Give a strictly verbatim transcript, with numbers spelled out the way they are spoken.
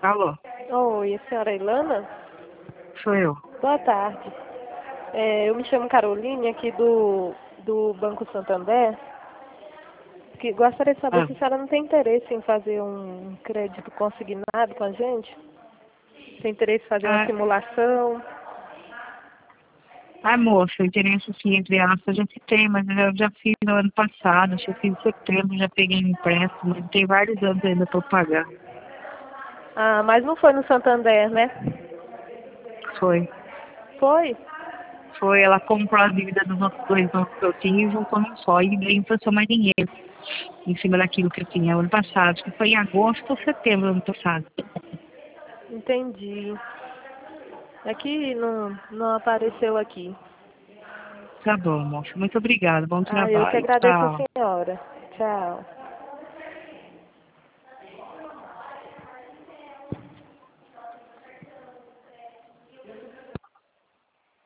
Alô, Oi, a senhora Ilana? sou eu. Boa tarde. É, eu me chamo Caroline, aqui do, do Banco Santander. Que gostaria de saber Ah, se a senhora não tem interesse em fazer um crédito consignado com a gente? Tem interesse em fazer uma ah, simulação? ah, moça, o interesse assim, entre aspas, eu já citei, mas eu já fiz no ano passado, acho que eu fiz em setembro, já peguei um empréstimo, mas tem vários anos ainda para pagar. Ah, mas não foi no Santander, né? Foi. Foi? Foi, ela comprou a dívida dos outros dois bancos que eu tinha e juntou num só, e daí emprestou mais dinheiro em cima daquilo que eu tinha ano passado. Acho que foi em agosto ou setembro do ano passado. Entendi. Aqui não, não apareceu aqui. Tá bom, moça. Muito obrigada. Bom Ah, eu que trabalho. agradeço a Tchau. senhora. Tchau.